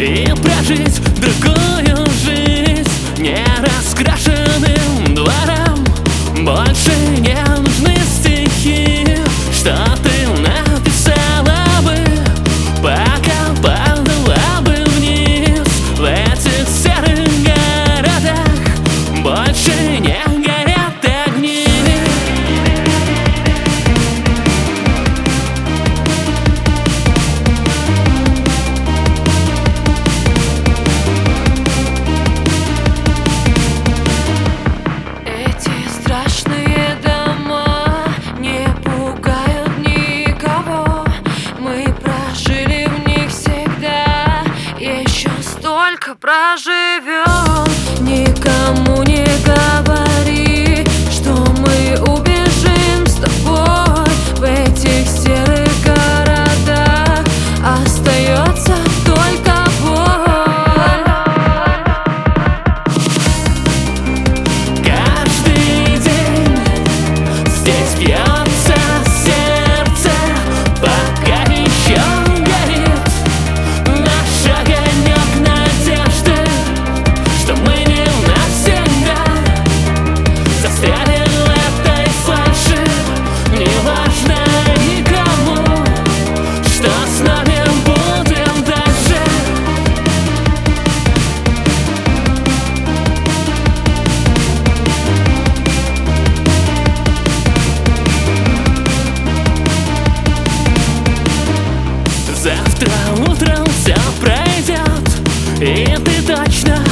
и прожить другую жизнь не раскрашенным двором. Больше не нужны стихи, что ты написала бы, пока падала бы вниз в этих серых городах. Больше не горят огни. Эти страшные дома не пугают никого. Мы прожили в них всегда, еще столько проживем. Никому не говори, что мы убежим с тобой. В этих серых городах остается только боль. Каждый день здесь бьется сердце, пока еще горит наш огонек надежды, что мы не навсегда застряли в этой фальши. Неважно никому, что с нами будем дальше. Завтра утром все пройдет, и ты точно